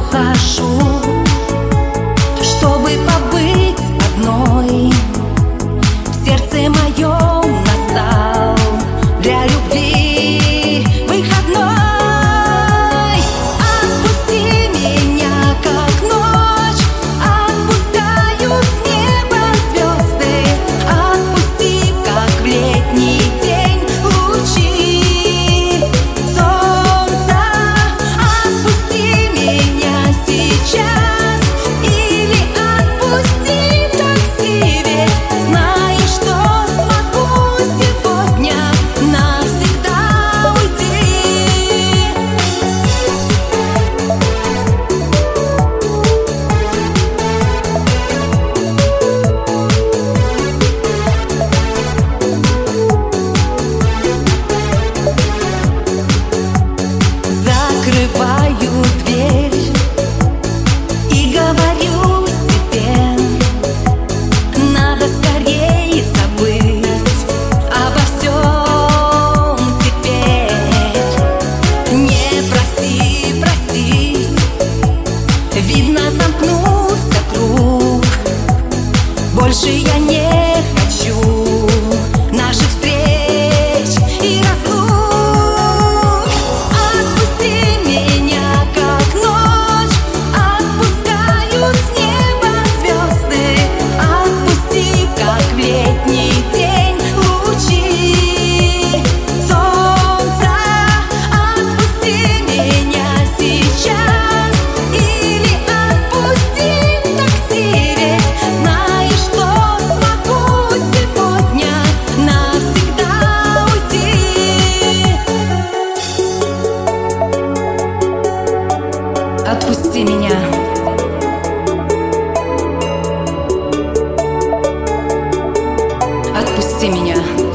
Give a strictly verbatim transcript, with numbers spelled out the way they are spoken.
ухожу, чтобы побыть одной. В сердце моем настал для любви выходной. Отпусти меня, как ночь отпускают с неба звезды. Отпусти, как в летний день лучи солнца. Отпусти меня сейчас или отпусти такси, ведь знаешь, что смогу сегодня навсегда уйти. Закрываю дверь и говорю себе: надо скорее забыть обо всем теперь. Не проси простить, видно, замкнулся круг. Больше я не хочу наших встреч и разлук. Отпусти меня, как ночь отпускают с неба звезды. Отпусти, как в летний день лучи солнца. Отпусти меня сейчас или отпусти такси, ведь знаешь, что смогу сегодня навсегда уйти. Отпусти меня. Отпусти меня.